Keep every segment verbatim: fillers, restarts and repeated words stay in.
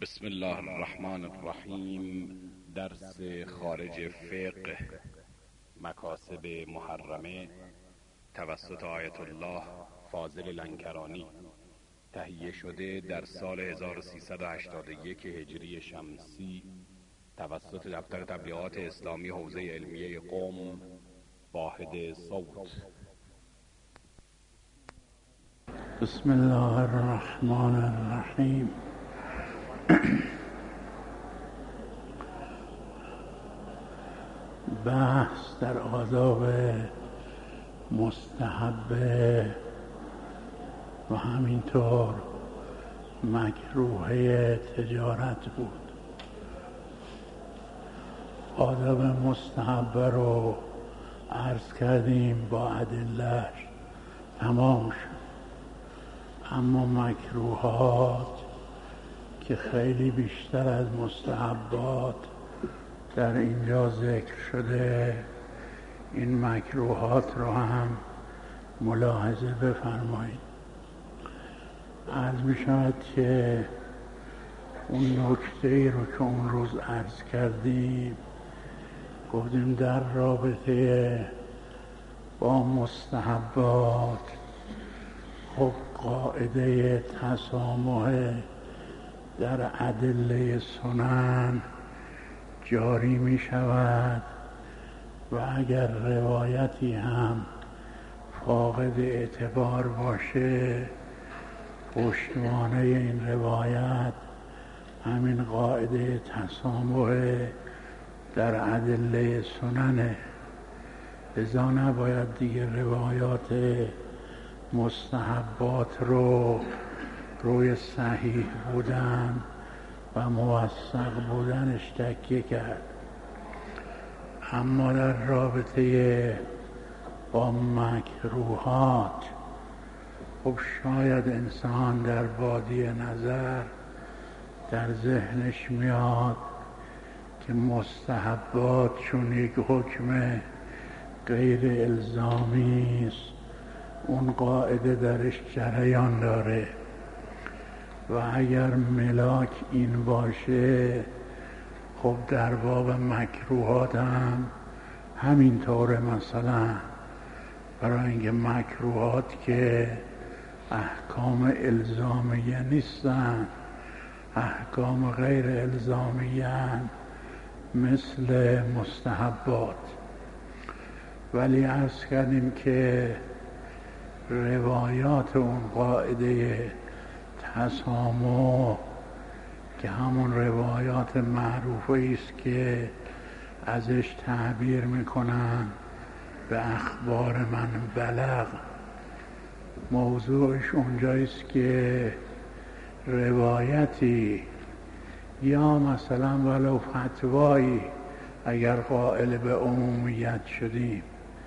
بسم الله الرحمن الرحیم. درس خارج فقه مکاسب محرمه توسط آیت الله فاضل لنکرانی، تهیه شده در سال هزار و سیصد و هشتاد و یک هجری شمسی توسط دفتر تبلیغات اسلامی حوزه علمیه قم، واحد صوت. بسم الله الرحمن الرحیم. بحث در آداب مستحب و همینطور مکروه تجارت بود. آداب مستحب رو عرض کردیم، با ادله‌اش تمام شد. اما مکروهات که خیلی بیشتر از مستحبات در اینجا ذکر شده، این مکروهات رو هم ملاحظه بفرمایید. عرض می شود که اون نکته ای رو که اون روز عرض کردیم، گفتیم در رابطه با مستحبات خب قاعده تسامح در ادله سنن جاری می شود و اگر روایتی هم فاقد اعتبار باشه، پشتوانه این روایت همین قاعده تسامح در ادله سننه. لذا نباید دیگه روایات مستحبات رو روی صحیح بودن و موثق بودنش تکیه کرد. اما در رابطه با مکروهات خب شاید انسان در بادی نظر در ذهنش میاد که مستحبات چون یک حکم غیر الزامی است، اون قاعده درش جریان داره و اگر ملاک این باشه، خب در باب مکروهات هم همینطوره. مثلا برای اینکه مکروهات که احکام الزامیه نیستن، احکام غیر الزامیه مثل مستحبات. ولی عرض کردیم که روایات اون قاعده تسامح که همون روایات معروفه است که ازش تعبیر میکنن به اخبار من بلغ، موضوعش اونجاییست که روایتی یا مثلا ولو فتوایی اگر قائل به عمومیت شدیم،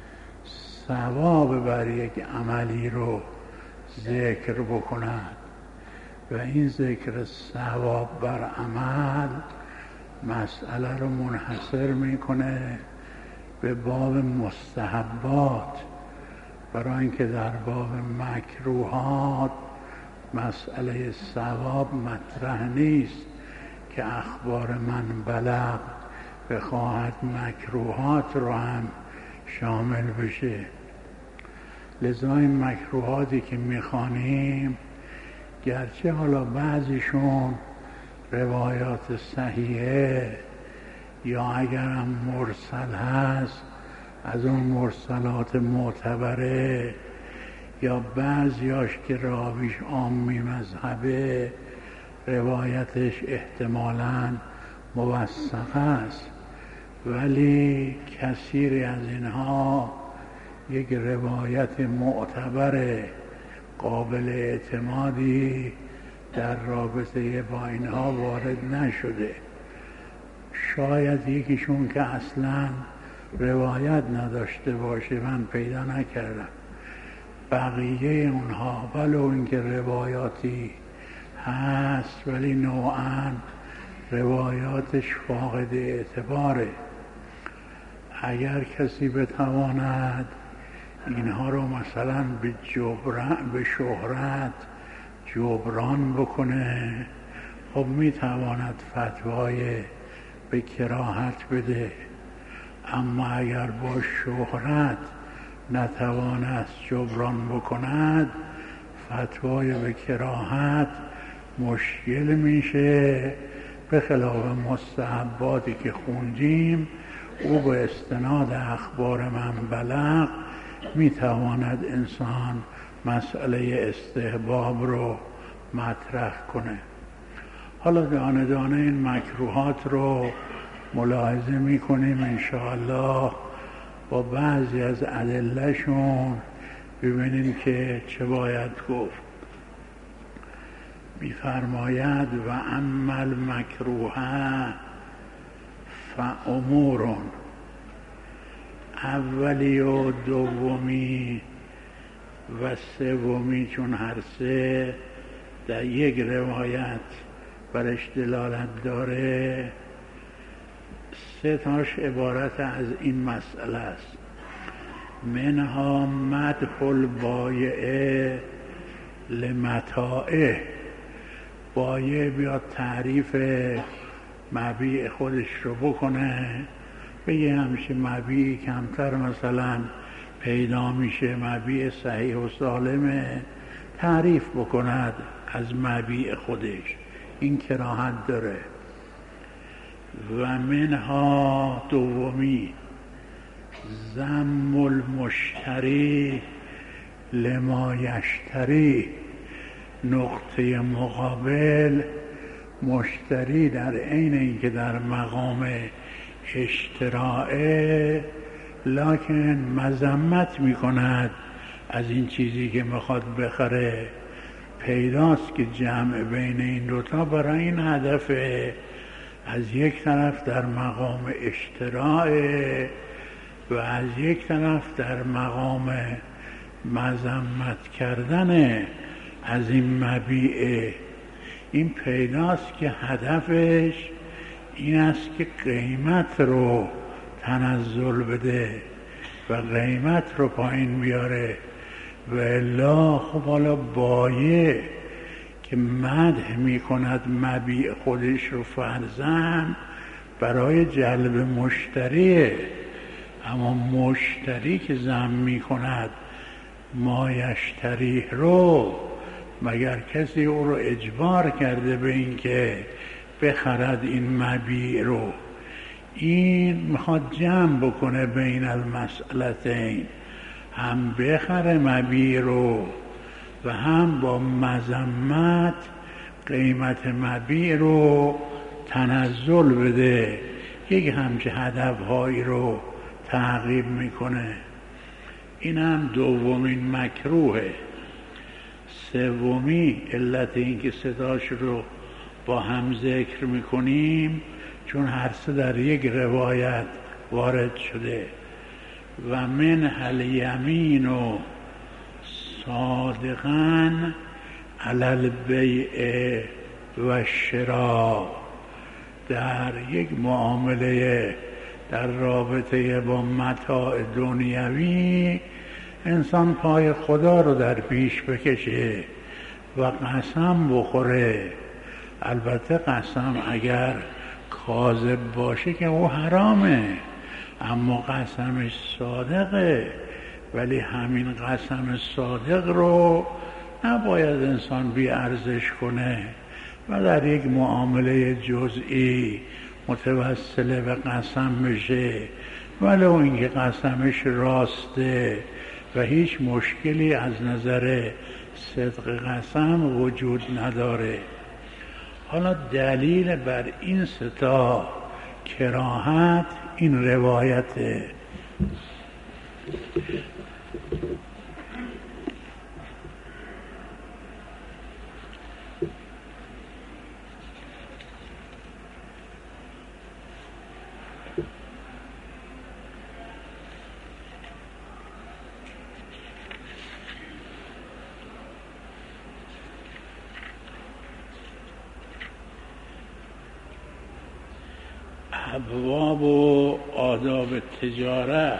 ثواب بر یک عملی رو ذکر بکند و این ذکر ثواب بر عمل مسئله رو منحصر میکنه به باب مستحبات، برای اینکه در باب مکروهات مسئله ثواب مطرح نیست که اخبار من بلغ بخواهد مکروهات رو هم شامل بشه. لذا این مکروهاتی که میخوانیم گرچه حالا بعضیشون روایات صحیحه یا اگرم مرسل هست از اون مرسلات معتبره، یا بعضیاش که راویش عامی مذهبه روایتش احتمالاً موثق است، ولی کثیری از اینها یک روایت معتبر قابل اعتمادی در رابطه با اینها وارد نشده. شاید یکیشون که اصلا روایت نداشته باشه، من پیدا نکردم. بقیه اونها ولو اینکه روایاتی هست ولی نوعاً روایاتش فاقد اعتباره. اگر کسی بتواند اینها رو مثلا به جبران، به شهرت جبران بکنه، خب میتواند فتوای به کراهت بده، اما اگر با شهرت نتوانست جبران بکند فتوای به کراهت مشکل میشه. به خلاف مستحباتی که خوندیم او به استناد اخبار من بلغ میتواند انسان مسئله استحباب رو مطرح کنه. حالا دانه دانه این مکروهات رو ملاحظه میکنیم انشاءالله، با بعضی از ادلهشون ببینیم که چه باید گفت. میفرماید و اما المکروه فامورون، اولی و دومی و سومی چون هر سه در یک روایت برش دلالت داره، سه تاش عبارت از این مسئله است: منها مدح البایع لمتاعه، بایع بیاد تعریف مبیع خودش رو بکنه، بگه همشه مبیع کمتر مثلا پیدا میشه، مبیع صحیح و سالمه، تعریف بکند از مبیع خودش، این کراهت داره. و منها دومی ذم المشتری لما یشتری، نقطه مقابل مشتری در عین اینکه در مقام اشتراعه لکن مذمت میکند از این چیزی که میخواد بخره. پیداست که جمع بین این دوتا برای این هدفه، از یک طرف در مقام اشتراعه و از یک طرف در مقام مذمت کردن از این مبیعه. این پیداست که هدفش این است که قیمت رو تنزل بده و قیمت رو پایین بیاره. و الا خب حالا بایع که مدح می کند مبیع خودش رو فرضاً برای جلب مشتریه، اما مشتری که ذم می کند ما یشتری رو، مگر کسی او رو اجبار کرده به این که بخرد این مبیع رو؟ این میخواد جمع بکنه بین المسئلتین، هم بخره مبیع رو و هم با مذمت قیمت مبیع رو تنزل بده. یک همچه هدفهایی رو تعقیب میکنه. این هم دومین مکروهه. سومی علت این که ستاش رو با هم ذکر میکنیم چون هر سه در یک روایت وارد شده. و من هل یمین و صادقاً علی البیع و شراء، در یک معامله در رابطه با متاع دنیوی انسان پای خدا رو در پیش بکشه و قسم بخوره. البته قسم اگر کاذب باشه که او حرامه، اما قسمش صادقه. ولی همین قسم صادق رو نباید انسان بی ارزش کنه و در یک معامله جزئی متوسل به قسم بشه، ولو اینکه قسمش راسته و هیچ مشکلی از نظر صدق قسم وجود نداره. حالا دلیل بر این ستا کراهت این روایته. ابواب و آداب تجارت،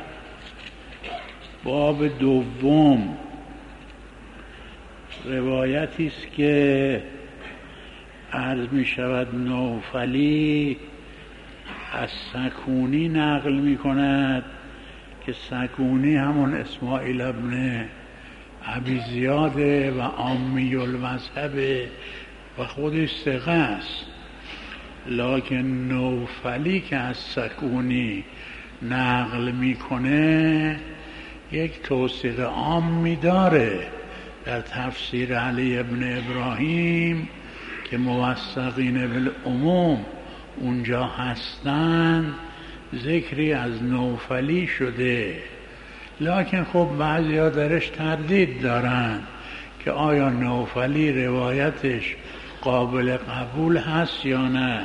باب دوم، روایتی است که عرض می شود نوفلی از سکونی نقل می کند که سکونی همون اسماعیل ابن ابی زیاده و عامی المذهب و خودش ثقه است، لکن نوفلی که از سکونی نقل میکنه یک توثیق عامی داره در تفسیر علی ابن ابراهیم که موثقین بالعموم اونجا هستند، ذکری از نوفلی شده، لکن خب بعضی ها درش تردید دارن که آیا نوفلی روایتش قابل قبول هست یا نه.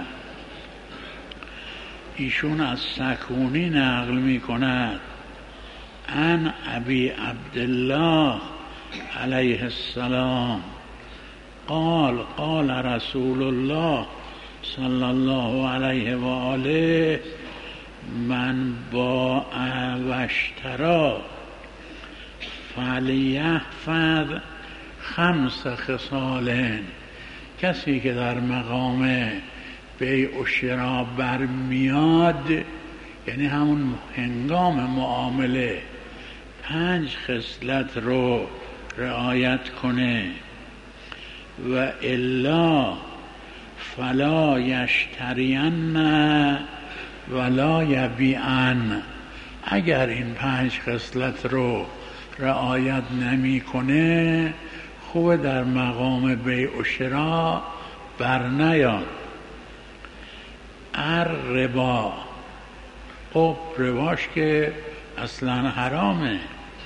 ایشون از سکونی نقل می کند ان ابی عبدالله علیه السلام قال قال رسول الله صلی الله علیه و آله من باع و اشترا فلیحفظ خمس خصال، کسی که در مقام بیع و شرا برمیاد، یعنی همون هنگام معامله، پنج خصلت رو رعایت کنه و الا فلا یشترین ولا یبیعن، اگر این پنج خصلت رو رعایت نمی کنه خوب در مقام بیع و شرا بر نیاد. الربا، خب رباش که اصلا حرامه.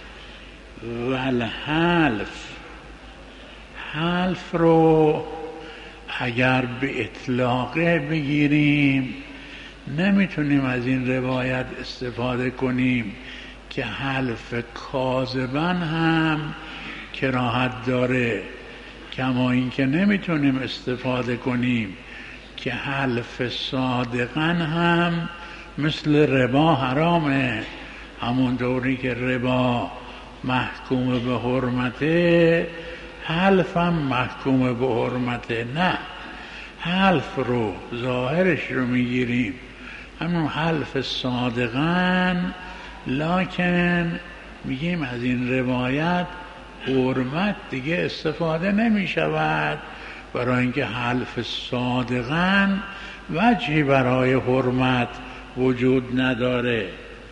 والحلف، حلف رو اگر به اطلاقه بگیریم نمیتونیم از این روایت استفاده کنیم که حلف کاذبا هم کراهت داره، کما اینکه نمیتونیم استفاده کنیم که حلف صادقا هم مثل ربا حرامه، همون طوری که ربا محکوم به حرمته حلف هم محکوم به حرمته. نه، حلف رو ظاهرش رو میگیریم همون حلف صادقا، لکن میگیم از این روایت حرمت دیگه استفاده نمی شود، برای اینکه حلف صادقا وجهی برای حرمت وجود نداره.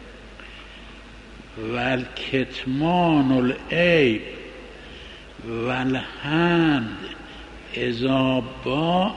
والکتمان العیب والحمد اذا باع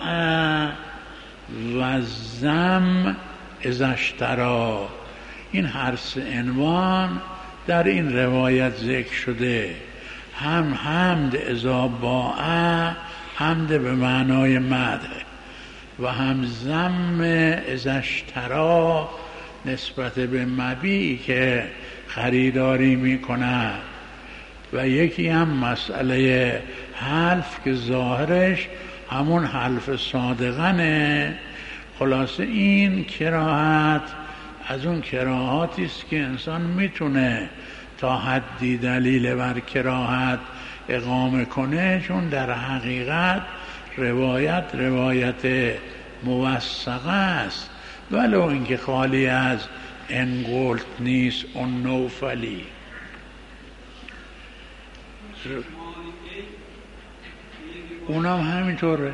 و ذم اذا اشترا، این هر سه عنوان در این روایت ذکر شده. هم حمد اذا باع، حمد به معنای مدح، و هم ذم اذا اشترا نسبت به مبیعی که خریداری میکنه، و یکی هم مسئله حلف که ظاهرش همون حلف صادقانه. خلاصه این کراهت از اون کراهاتی است که انسان میتونه تا حدی دلیل بر کراهت اقامه کنه، چون در حقیقت روایت روایت موثقه است، ولو اینکه خالی از انگولت نیست. اون نوفلی اونم همینطوره،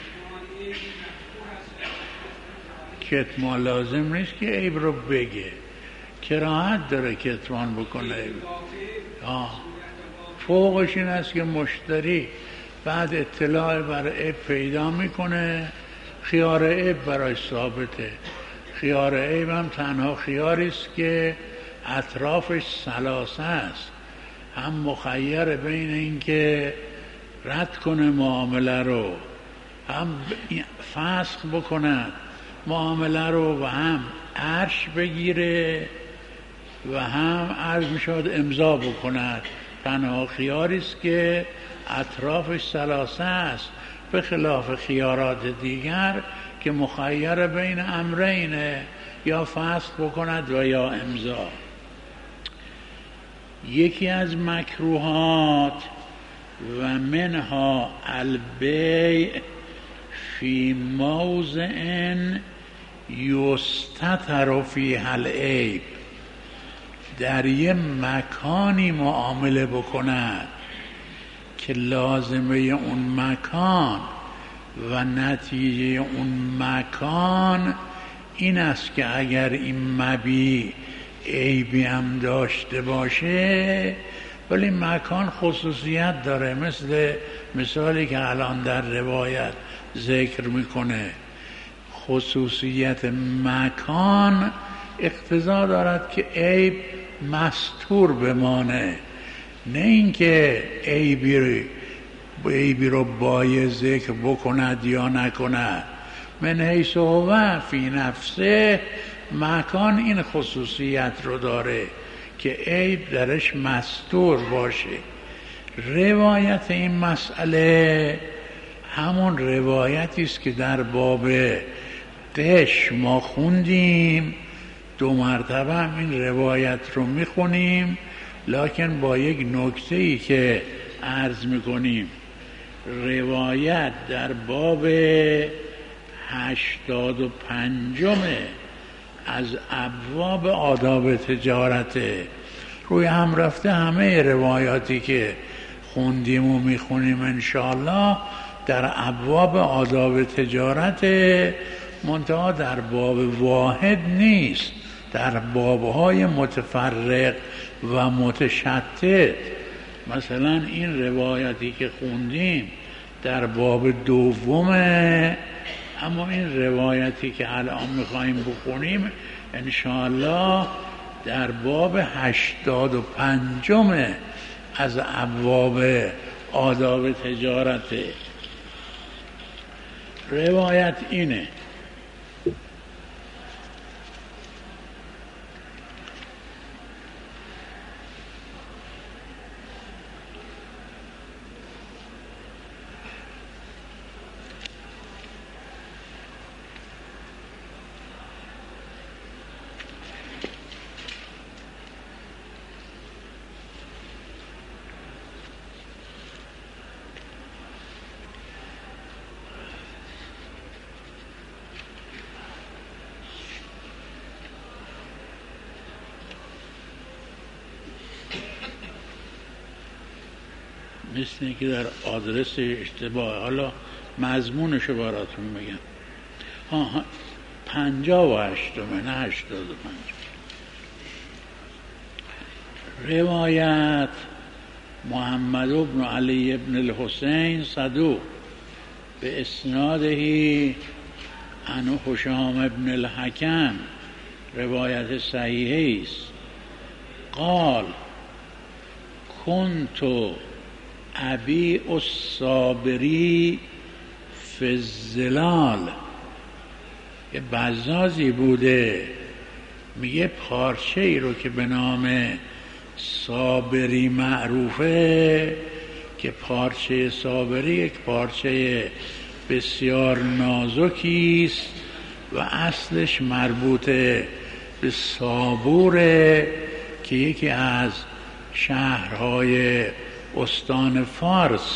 کتمان لازم نیست که عیب رو بگه، کراهت داره کتمان بکنه. آه. فوقش این است که مشتری بعد اطلاع بر عیب پیدا میکنه، خیار عیب برای ثابته. خیار عیب هم تنها خیاری است که اطرافش ثلاثه است، هم مخیر بین این که رد کنه معامله رو، هم فسخ بکنه معامله رو، و هم عرش بگیره و هم عرض میشود امضا بکند. تنها خیاری است که اطرافش ثلاثه است، به خلاف خیارات دیگر که مخیر بین امرینه، یا فسخ بکند و یا امضا. یکی از مکروهات و منها البیع فی موضع یستتر فیه العیب، در یه مکانی معامله بکند که لازمه اون مکان و نتیجه اون مکان این است که اگر این مبیع عیبی هم داشته باشه ولی مکان خصوصیت داره، مثل مثالی که الان در روایت ذکر میکنه. خصوصیت مکان اقتضا دارد که عیب مستور بمانه، نه اینکه عیبی رو عیبی رو باید ذکر بکند یا نکند. من حیث هو فی نفسه، مکان این خصوصیت رو داره که عیب درش مستور باشه. روایت این مسئله همون روایتی است که در باب قش ما خوندیم، دو مرتبه هم این روایت رو میخونیم، لکن با یک نکته‌ای که عرض میکنیم. روایت در باب هشتاد و پنجم از ابواب آداب تجارت روی هم رفته. همه روایاتی که خوندیم و میخونیم انشاءالله در ابواب آداب تجارت، منتها در باب واحد نیست، در بابهای متفرق و متشتت. مثلا این روایتی که خوندیم در باب دومه، اما این روایتی که الان میخواییم بخونیم انشاءالله در باب هشتاد و پنجم از ابواب آداب تجارت. روایت اینه: مثل که در آدرس اشتباه، حالا مضمونشو براتون میگم. ها ها پنجاه و هشتمه، نه هشتاد و پنج. روایت محمد بن علی بن الحسین صدوق به اسناده عن هشام بن الحکم، روایت صحیحه است. قال کنت ابیع الصابری فی الظلال. یه بزازی بوده، میگه پارچه ای رو که به نام صابری معروفه، که پارچه صابری یک پارچه بسیار نازکی است و اصلش مربوط به صابوره که یکی از شهرهای استان فارس.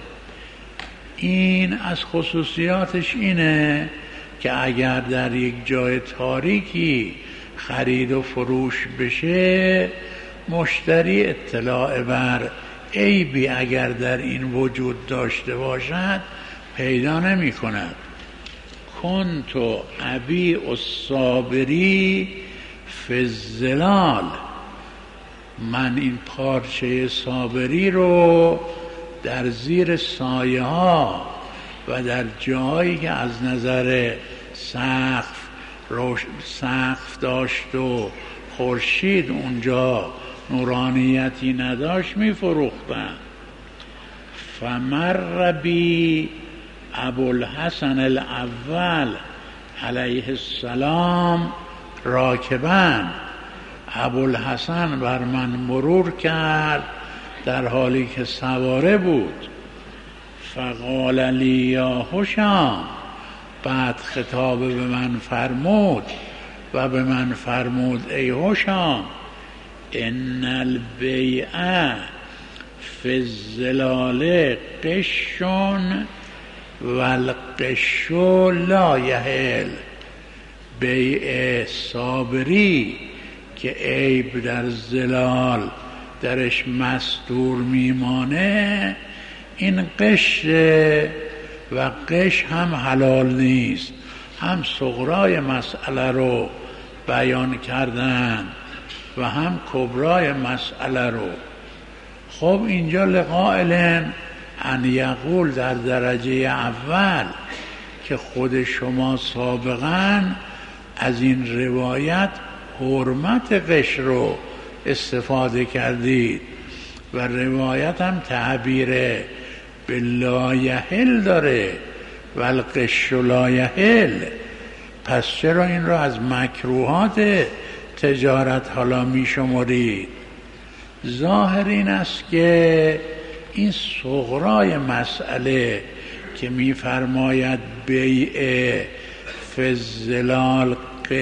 این از خصوصیاتش اینه که اگر در یک جای تاریکی خرید و فروش بشه، مشتری اطلاع بر عیبی اگر در این وجود داشته باشد پیدا نمی کند. کنت ابیع الصابری فی الظلال، من این پارچه صابری رو در زیر سایه ها و در جایی که از نظر سقف روش سقف داشت و خورشید اونجا نورانیتی نداشت می فروختم. فمر بی ابوالحسن الاول علیه السلام راکبن، ابوالحسن بر من مرور کرد در حالی که سواره بود. فقال لی یا هشام، بعد خطاب به من فرمود و به من فرمود ای هشام، ان البیع فی الظلال قشون و الغش لا یحل، بیع صابری که عیب در زلال درش مستور میمانه این قشه و قش هم حلال نیست. هم صغرای مسئله رو بیان کردن و هم کبرای مسئله رو. خب اینجا لقائل ان یقول در درجه اول که خود شما سابقا از این روایت حرمت قش رو استفاده کردید و روایت هم تعبیر به لا یحل داره و القش لا یحل، پس چرا این را از مکروهات تجارت حالا می شمارید؟ ظاهر این است که این صغرای مسئله که می فرماید بیع فزلال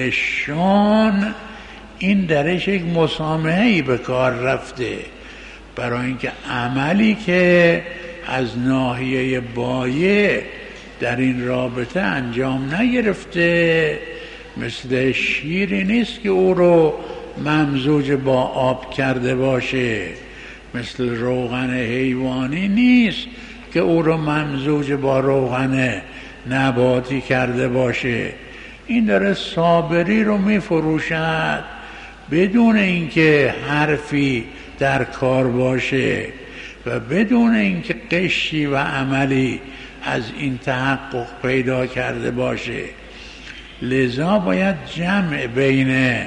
قشون، این درش یک مسامحه‌ای به کار رفته برای اینکه عملی که از ناحیه بایع در این رابطه انجام نگرفته، مثل شیری نیست که او رو ممزوج با آب کرده باشه، مثل روغن حیوانی نیست که او رو ممزوج با روغن نباتی کرده باشه. این داره صابری رو می فروشد بدون اینکه حرفی در کار باشه و بدون اینکه قشی و عملی از این تحقق پیدا کرده باشه. لذا باید جمع بین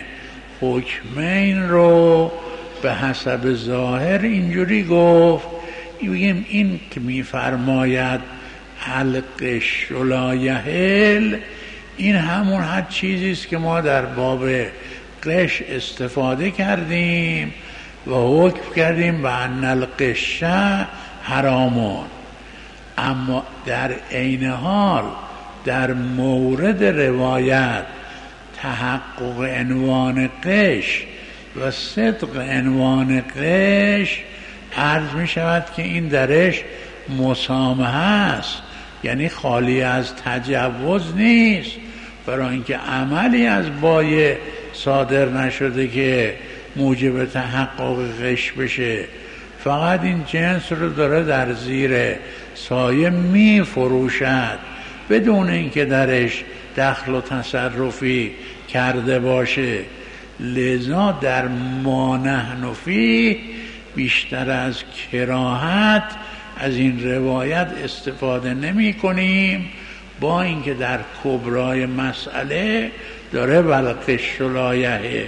حکمین رو به حسب ظاهر اینجوری گفت. بگیم این که میفرماید القش لا یحل، این همون هر چیزیست که ما در باب قش استفاده کردیم و حکم کردیم و ان القش حرامون. اما در عین حال در مورد روایت تحقق عنوان قش و صدق عنوان قش عرض می شود که این درش مسامحه است، یعنی خالی از تجوز نیست، برای اینکه عملی از بایع صادر نشده که موجب تحقق قش بشه، فقط این جنس رو داره در زیر سایه می فروشد بدون اینکه درش دخل و تصرفی کرده باشه. لذا در ما نحن فیه بیشتر از کراهت از این روایت استفاده نمی کنیم، با اینکه در کبرای مسئله داره والقش لا یحل.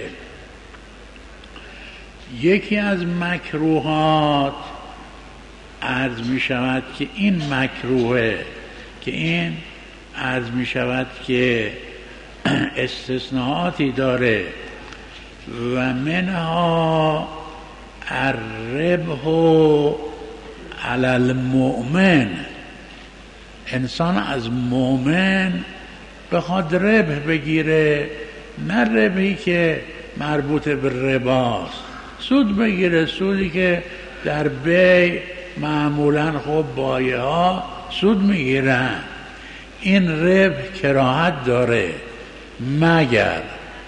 یکی از مکروهات عرض می شود که این مکروهه که این عرض می شود که استثناءاتی داره و منها الربح علی المؤمن، انسان از مؤمن بخواد ربح بگیره، نه ربحی که مربوط به رباست، سود بگیره، سودی که در بیع معمولا خب بایع ها سود میگیرن. این ربح کراهت داره مگر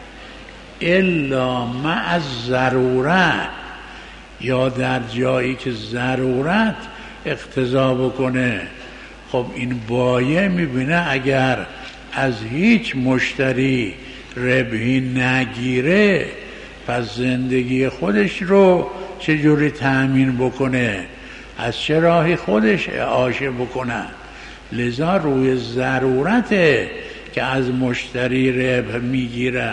الا مع ضرورت، یا در جایی که ضرورت اقتضا بکنه. خب این بایع میبینه اگر از هیچ مشتری ربحی نگیره پس زندگی خودش رو چجوری تأمین بکنه، از چه راهی خودش اعاشه بکنه. لذا روی ضرورته که از مشتری ربح میگیره.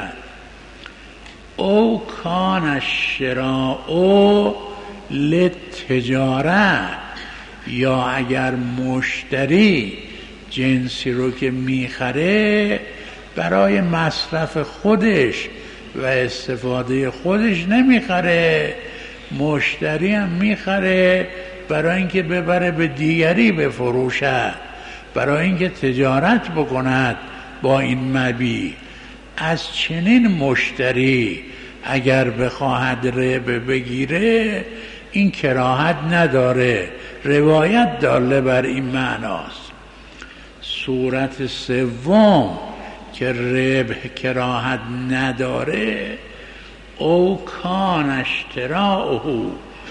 او کان الشراء للتجاره، یا اگر مشتری جنسی رو که میخره برای مصرف خودش و استفاده خودش نمیخره، مشتری هم میخره برای اینکه ببره به دیگری بفروشد، برای اینکه تجارت بکند با این مبیع. از چنین مشتری اگر بخواهد ربح بگیره این کراهت نداره، روایت داله بر این معناست. صورت سوم که ربح کراهت نداره، او کان اشتراؤه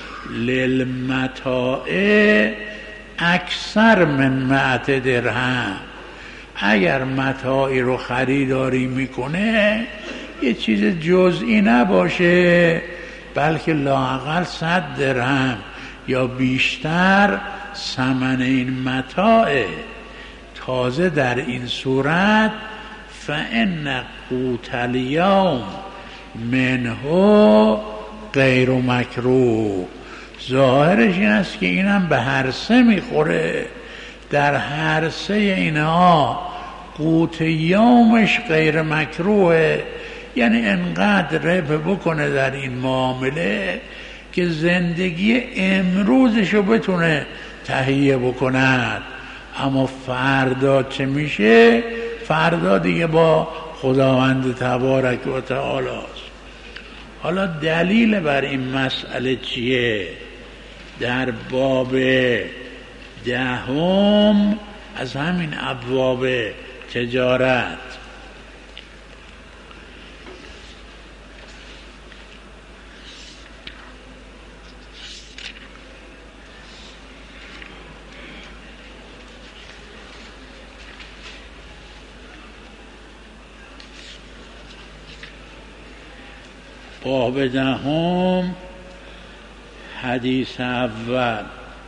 للمتاع اکثر من مئت درهم، اگر متاعی رو خریداری میکنه یه چیز جزئی نباشه بلکه لااقل صد درهم یا بیشتر ثمن این متاعه. تازه در این صورت فإن قوت الیوم منه غیر مکروه، ظاهرش این است که اینم به هر سه میخوره. در هر سه اینها قوت یومش غیر مکروه، یعنی انقدر ربح بکنه در این معامله که زندگی امروزشو بتونه تهیه بکند، اما فردا چه میشه؟ فردا دیگه با خداوند تبارک و تعالی است. حالا دلیل بر این مسئله چیه؟ در باب دهم از همین ابواب تجارت باب دهم حدیث اول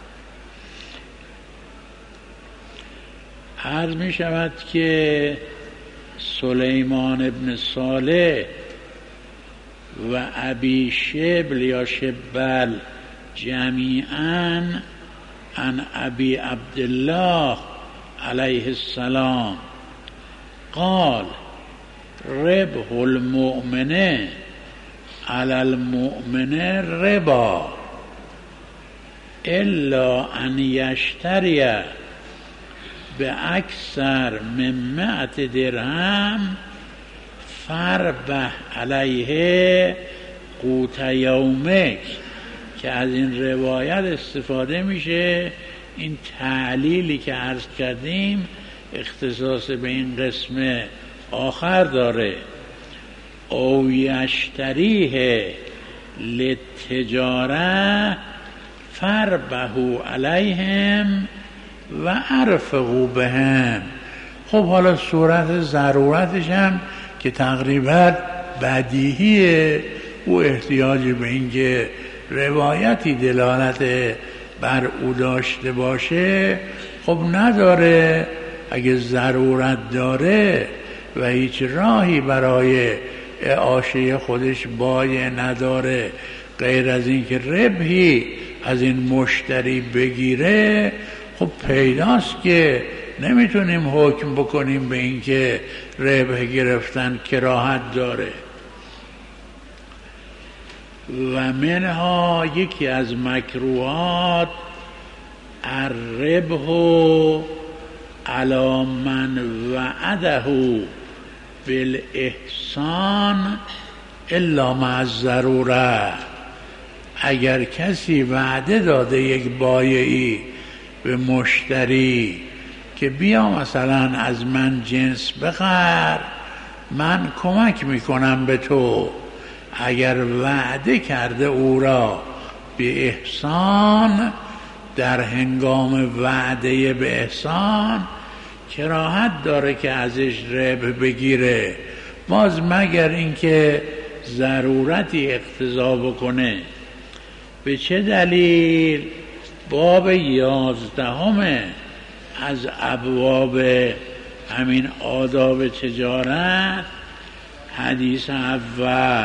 عرض می شود که سلیمان ابن صالح و ابی شبل یا شبل جمیعاً عن ابی عبدالله علیه السلام قال ربح المؤمن علی المؤمن ربا الا ان یشتری به اکثر من مئت درهم فربح علیه قوت یومک، که از این روایت استفاده میشه. این تعلیلی که عرض کردیم اختصاص به این قسم آخر داره. او یشتریه للتجاره فربحوا علیهم و ارفقوا بهم. خب حالا صورت ضرورتش هم که تقریبا بدیهیه، او احتیاج به اینکه روایتی دلالت بر او داشته باشه خب نداره. اگه ضرورت داره و هیچ راهی برای اعاشه خودش بایه نداره غیر از این که ربحی از این مشتری بگیره، خب پیداست که نمیتونیم حکم بکنیم به این که ربح گرفتن کراهت داره. و منها یکی از مکروهات الربح علی من وعده بالاحسان الا مع الضروره، اگر کسی وعده داده یک بایعی به مشتری که بیا مثلا از من جنس بخر، من کمک میکنم به تو، اگر وعده کرده او را به احسان، در هنگام وعده به احسان کراهت داره که ازش ربح بگیره، باز مگر اینکه ضرورتی اقتضا بکنه. به چه دلیل؟ باب یازدهم از ابواب همین آداب تجارت حدیث اول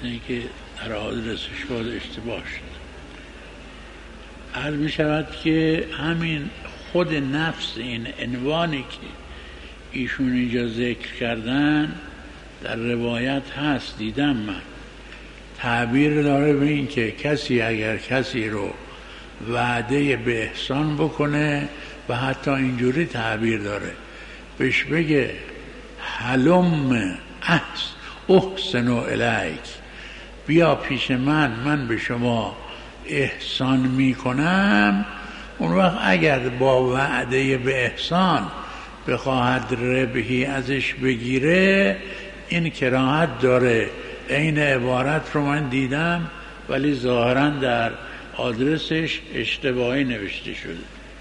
مثل اینکه در آدرسش باید اشتباه شد. عرض می شود که همین خود نفس این عنوانی که ایشون اینجا ذکر کردن در روایت هست، دیدم من، تعبیر داره به این که کسی اگر کسی رو وعده به احسان بکنه و حتی اینجوری تعبیر داره بهش بگه حلم احسن الیک، بیا پیش من، من به شما احسان میکنم، اون وقت اگر با وعده به احسان بخواهد ربحی ازش بگیره این کراهت داره. این عبارت رو من دیدم ولی ظاهرا در آدرسش اشتباهی نوشته شده.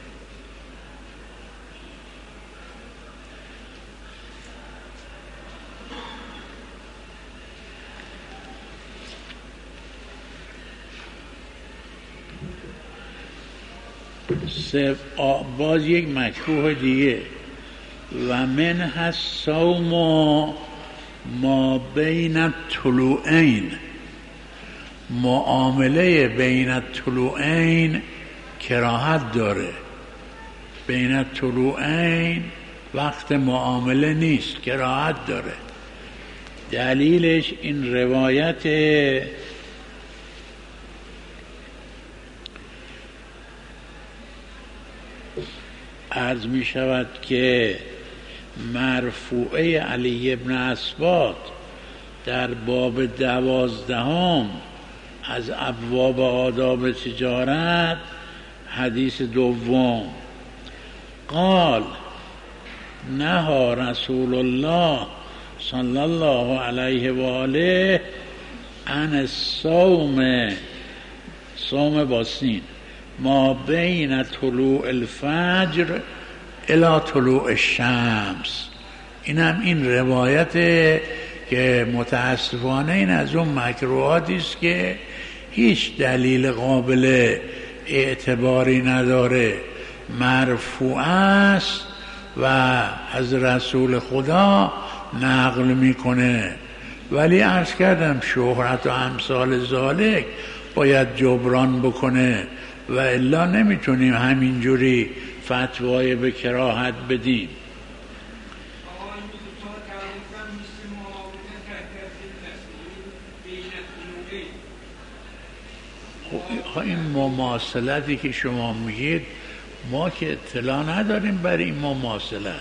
باز یک مکروه دیگه، و من هست صوم ما بین طلوعین، معامله بین طلوعین کراهت داره. بین طلوعین وقت معامله نیست، کراهت داره. دلیلش این روایت عرض می شود که مرفوعه علی ابن اسباط در باب دوازدهم از ابواب آداب تجارت، حدیث دوم، قال نهى رسول الله صلی الله علیه و آله عن الصوم، صوم باسین، ما بین طلوع الفجر الی طلوع الشمس. اینم این روایت که متاسفانه این از اون مکروهاتی است که هیچ دلیل قابل اعتباری نداره، مرفوع است و از رسول خدا نقل میکنه. ولی عرض کردم شهرت و امثال ذالک باید جبران بکنه و الا نمیتونیم همینجوری فتوای به کراهت بدیم. این مماثلتی که شما میگید ما که اطلاع نداریم برای این مماثلت.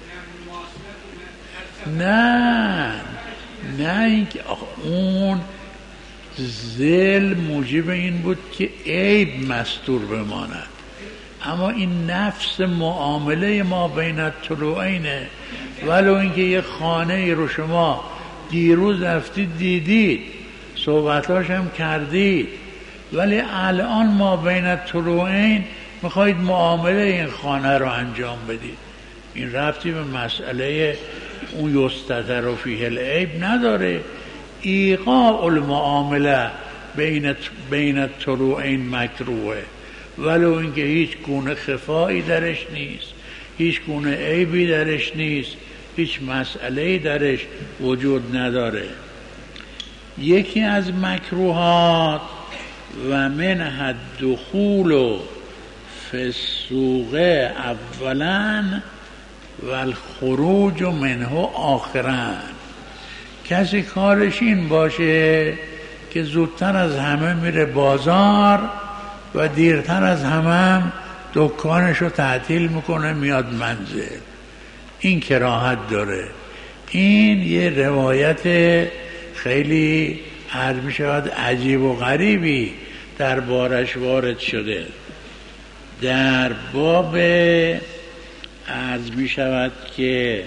نه نه اینکه اون ذل موجب این بود که عیب مستور بماند، اما این نفس معامله ما بین طلوعینه. ولو اینکه یه خانه رو شما دیروز رفتید دیدید، صحبتاش هم کردید، ولی الان ما بین طلوعین میخواید معامله این خانه رو انجام بدید، این ربطی به مسئله اون یستتر و فیه العیب نداره. ایقاع المعامله بین بین طلوعین مکروهه، ولو اینکه هیچ گونه خفایی درش نیست، هیچ گونه عیبی درش نیست، هیچ مسئله‌ای درش وجود نداره. یکی از مکروهات و منها الدخول فی السوق اولا و الخروج منه آخرا. کسی کارش این باشه که زودتر از همه میره بازار و دیرتر از همه هم دکانش رو تعطیل میکنه میاد منزل، این کراهت داره. این یه روایت خیلی عرض می شود عجیب و غریبی در بارش وارد شده. در باب عرض می شود که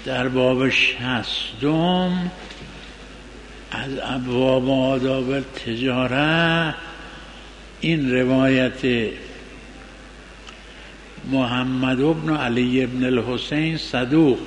در باب شصتم از ابواب آداب تجاره این روایت محمد بن علی بن الحسین صدوق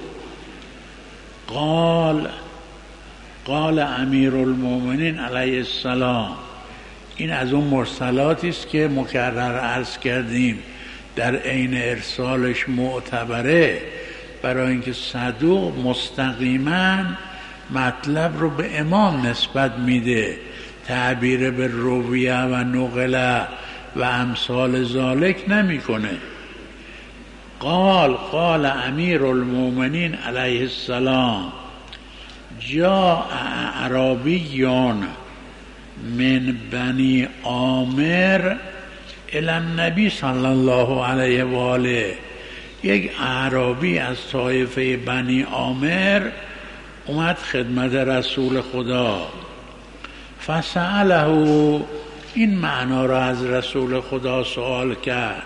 قال قال امیر المؤمنین علیه السلام، این از اون مرسلاتی است که مکرر عرض کردیم در عین ارسالش معتبره، برای اینکه صدوق مستقیما مطلب رو به امام نسبت میده، تعبیر به رویه و نقله و امثال ذالک نمیکنه. قال قال امیر المؤمنین علیه السلام جاء اعرابیون من بنی عامر الی النبی صلی الله علیه و آله، یک اعرابی از طایفه بنی عامر اومد خدمت رسول خدا. فسأله، این معنا را از رسول خدا سوال کرد.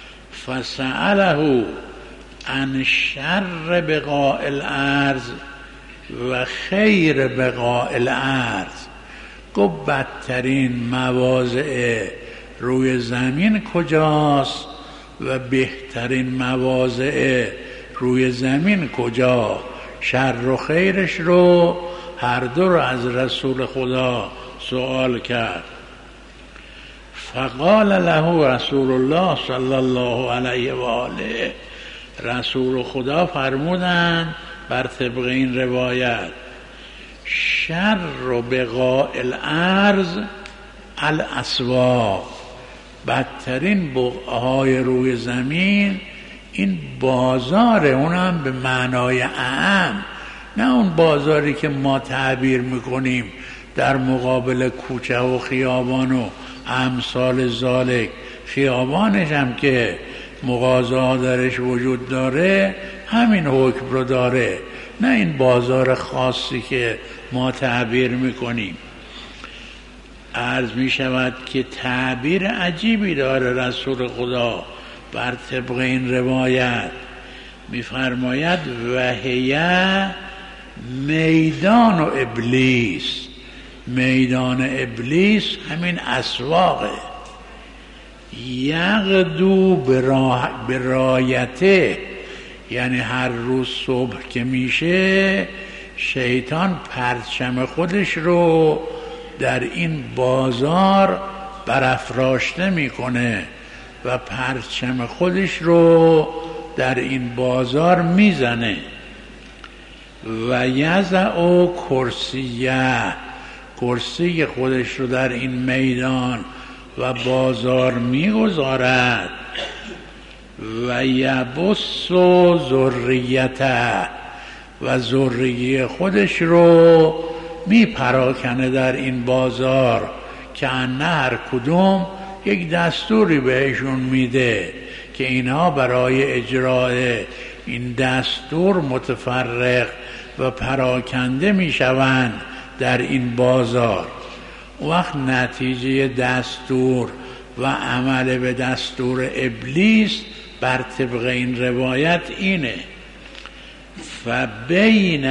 فسأله عن شر بقاع الارض و خیر بقاع الارض، گفت بدترین مواضع روی زمین کجاست و بهترین مواضع روی زمین کجا، شر و خیرش رو هر دو رو از رسول خدا سوال کرد. فقال له رسول الله صلی الله علیه و آله، رسول خدا فرمودند بر طبق این روایت شر و بقاع الارض الاسواق، بدترین بقعه‌های روی زمین این بازار، اونم به معنای اعم، نه اون بازاری که ما تعبیر میکنیم در مقابل کوچه و خیابان و امثال ذالک. خیابانش هم که مغازه درش وجود داره همین حکم رو داره، نه این بازار خاصی که ما تعبیر میکنیم. عرض می شود که تعبیر عجیبی داره رسول خدا بر طبق این روایت. می فرماید وهیه میدان و ابلیس، میدان ابلیس همین اسواقه. یغدو برایته، یعنی هر روز صبح که میشه شیطان پرچم خودش رو در این بازار برافراشته میکنه و پرچم خودش رو در این بازار میزنه. و یضع کرسیه، کرسی خودش رو در این میدان و بازار میگذارد. و یبث ذریته، و ذریه خودش رو می پراکنه در این بازار که نه هر کدوم یک دستوری بهشون میده که اینها برای اجرای این دستور متفرق و پراکنده میشوند در این بازار. وقت نتیجه دستور و عمل به دستور ابلیس بر طبق این روایت اینه. فبین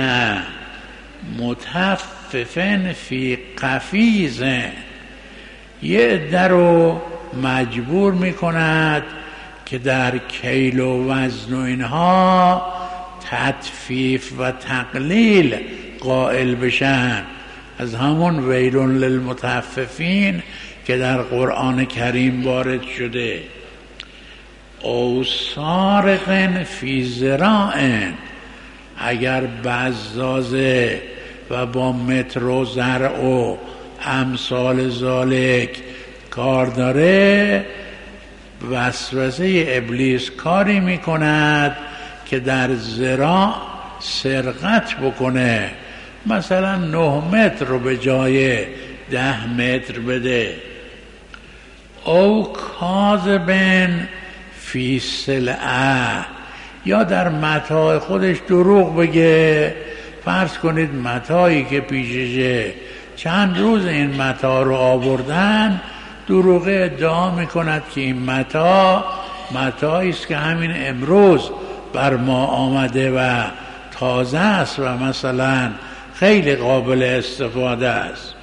متففن فی قفیزن، یه عده رو مجبور میکند که در کیل و وزن و اینها تطفیف و تقلیل قائل بشن، از همون ویل للمطففین که در قرآن کریم وارد شده. او سارق فی ذراع، اگر بزازه و با متر و زرع و امثال ذالک کار داره، وسوسه ابلیس کاری میکند که در ذراع سرقت بکنه، مثلا نه متر رو به جای ده متر بده. او کاذبن فی سلعه، یا در متاع خودش دروغ بگه. فرض کنید متاعی که پیششه چند روز این متاع رو آوردن، دروغه ادعا میکند که این متاع متاعی است که همین امروز بر ما آمده و تازه است و مثلا خیلی قابل استفاده است.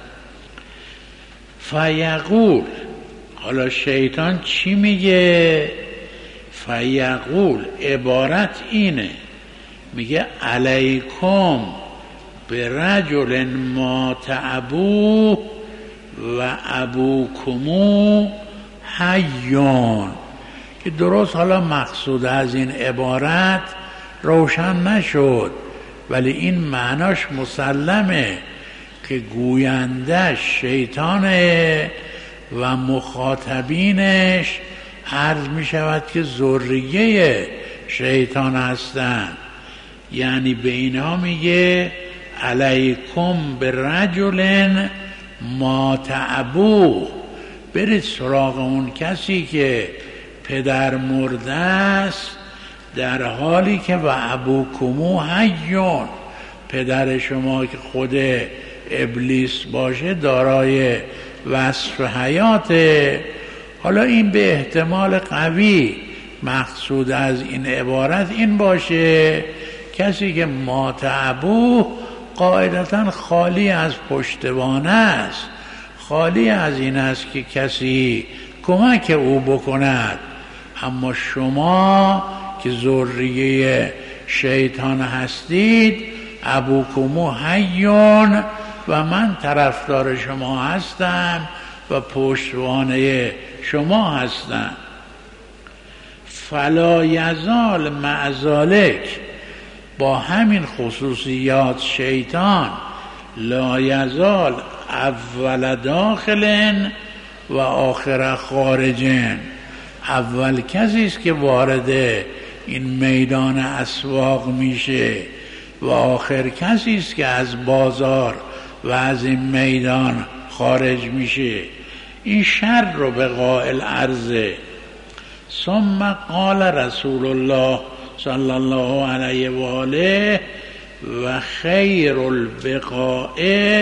فیقول، حالا شیطان چی میگه؟ فیقول عبارت اینه، میگه علیکم برجل مات ابوه و ابوکمو حیون، که درست حالا مقصود از این عبارت روشن نشد، ولی این معناش مسلمه که گویندش شیطانه و مخاطبینش عرض می شود که ذریه شیطان هستند. یعنی به اینها میگه علیکم برجل مات ابوه، برید سراغ اون کسی که پدر مرده است در حالی که و ابوکمو حیون، پدر شما که خود ابلیس باشه دارای وصف حیاته. حالا این به احتمال قوی مقصود از این عبارت این باشه کسی که مات ابوه قاعدتا خالی از پشتوانه است، خالی از این است که کسی کمک او بکند. اما شما که ذریه شیطان هستید، ابوکمو حیون، و من طرفدار شما هستم و پشتوانه شما هستم. فلا یزال مع ذلک، با همین خصوصیات شیطان لا یزال اول داخلن و آخر خارجن، اول کسی است که وارد این میدان اسواق میشه و آخر کسی است که از بازار و از این میدان خارج میشه. این شر رو به قائل عرضه. ثم قال رسول الله صلی الله علیه و آله و خیر البقاء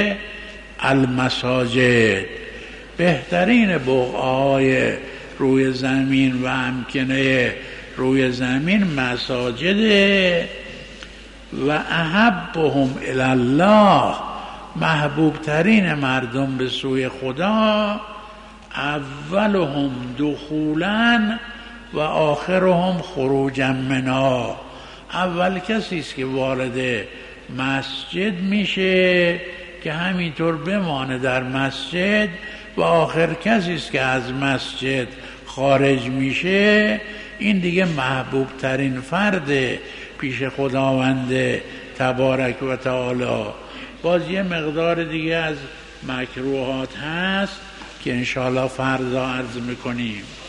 المساجد، بهترین بقعه‌های روی زمین و امکنه روی زمین مساجده. و احبهم الی الله، محبوب ترین مردم به سوی خدا اولهم دخولا و آخرهم خروجا منها، اول کسی است که وارد مسجد میشه که همینطور بمانه در مسجد و آخر کسی است که از مسجد خارج میشه. این دیگه محبوب ترین فرد پیش خداوند تبارک و تعالی. باز یه مقدار دیگه از مکروهات هست که انشاءالله فردا عرض میکنیم.